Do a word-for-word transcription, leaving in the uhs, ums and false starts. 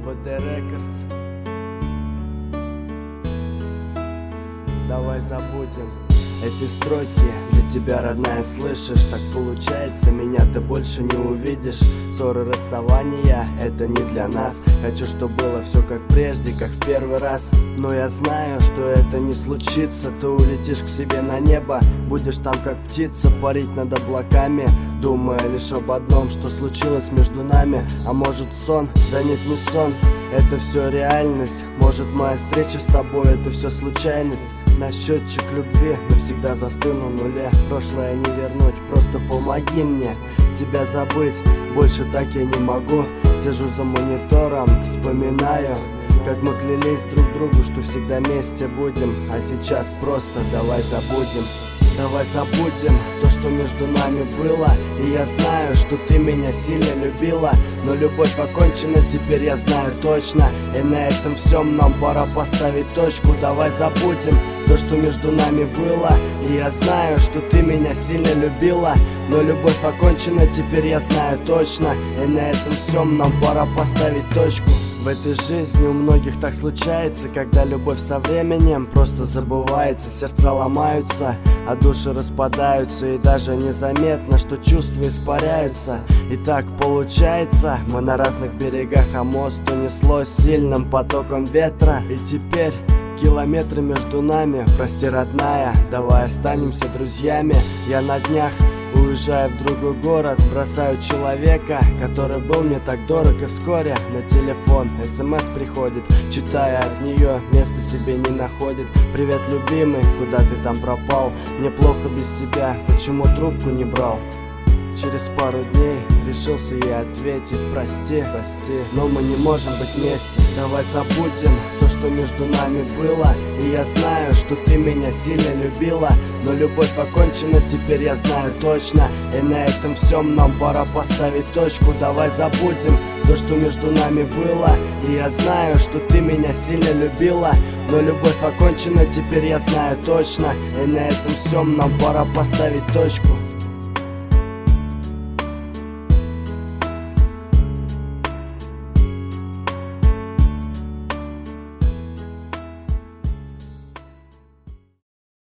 ВД Рекордс. Давай забудем эти строки. Для тебя, родная, слышишь? Так получается, меня ты больше не увидишь. Ссоры, расставания, это не для нас. Хочу, чтобы было все как прежде, как в первый раз. Но я знаю, что это не случится. Ты улетишь к себе на небо, будешь там как птица, парить над облаками, думая лишь об одном, что случилось между нами. А может сон? Да нет, не сон, это все реальность. Может моя встреча с тобой, это все случайность. На счетчик любви навсегда застыл на нуле. Прошлое не вернуть, просто помоги мне тебя забыть. Больше так я не могу. Сижу за монитором, вспоминаю, как мы клялись друг другу, что всегда вместе будем. А сейчас просто давай забудем. Давай забудем то, что между нами было. И я знаю, что ты меня сильно любила. Но любовь окончена, теперь я знаю точно. И на этом всем нам пора поставить точку. Давай забудем то, что между нами было. И я знаю, что ты меня сильно любила. Но любовь окончена, теперь я знаю точно. И на этом всем нам пора поставить точку. В этой жизни у многих так случается, когда любовь со временем просто забывается. Сердца ломаются, а души распадаются, и даже незаметно, что чувства испаряются. И так получается, мы на разных берегах, а мост унесло сильным потоком ветра. И теперь километры между нами. Прости, родная, давай останемся друзьями. Я на днях уезжаю в другой город, бросаю человека, который был мне так дорог. И вскоре на телефон СМС приходит, читая от нее, места себе не находит. Привет, любимый, куда ты там пропал? Мне плохо без тебя, почему трубку не брал? Через пару дней решился я ответить: прости, прости, но мы не можем быть вместе. Давай забудем то, что между нами было. И я знаю, что ты меня сильно любила. Но любовь окончена, теперь я знаю точно. И на этом всем нам пора поставить точку. Давай забудем то, что между нами было. И я знаю, что ты меня сильно любила. Но любовь окончена, теперь я знаю точно. И на этом всем нам пора поставить точку.